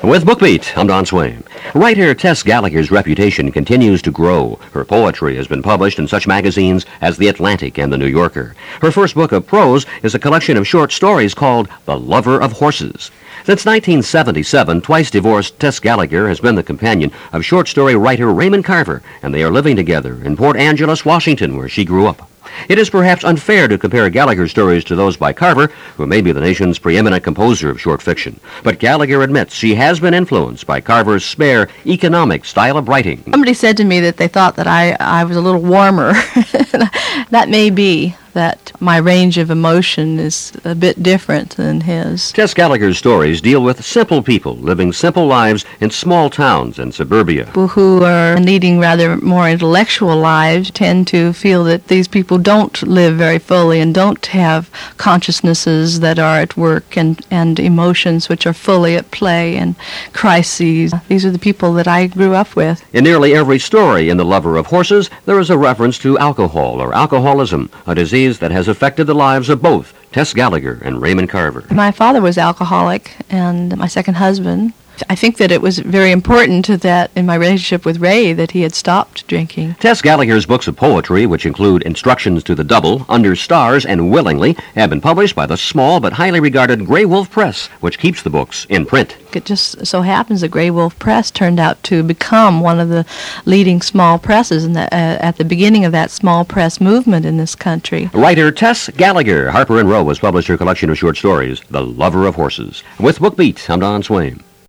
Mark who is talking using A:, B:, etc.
A: With BookBeat, I'm Don Swain. Writer Tess Gallagher's reputation continues to grow. Her poetry has been published in such magazines as The Atlantic and The New Yorker. Her first book of prose is a collection of short stories called The Lover of Horses. Since 1977, twice divorced Tess Gallagher has been the companion of short story writer Raymond Carver, and they are living together in Port Angeles, Washington, where she grew up. It is perhaps unfair to compare Gallagher's stories to those by Carver, who may be the nation's preeminent composer of short fiction. But Gallagher admits she has been influenced by Carver's spare, economic style of writing.
B: Somebody said to me that they thought that I was a little warmer. That may be that my range of emotion is a bit different than his.
A: Tess Gallagher's stories deal with simple people living simple lives in small towns and suburbia.
B: People who are leading rather more intellectual lives tend to feel that these people don't live very fully and don't have consciousnesses that are at work and emotions which are fully at play and crises. These are the people that I grew up with.
A: In nearly every story in The Lover of Horses, there is a reference to alcohol or alcoholism, a disease that has affected the lives of both Tess Gallagher and Raymond Carver.
B: My father was alcoholic, and my second husband. I think that it was very important that in my relationship with Ray that he had stopped drinking.
A: Tess Gallagher's books of poetry, which include Instructions to the Double, Under Stars, and Willingly, have been published by the small but highly regarded Grey Wolf Press, which keeps the books in print.
B: It just so happens that Grey Wolf Press turned out to become one of the leading small presses at the beginning of that small press movement in this country.
A: Writer Tess Gallagher, Harper & Row has published her collection of short stories, The Lover of Horses. With BookBeat, I'm Don Swain.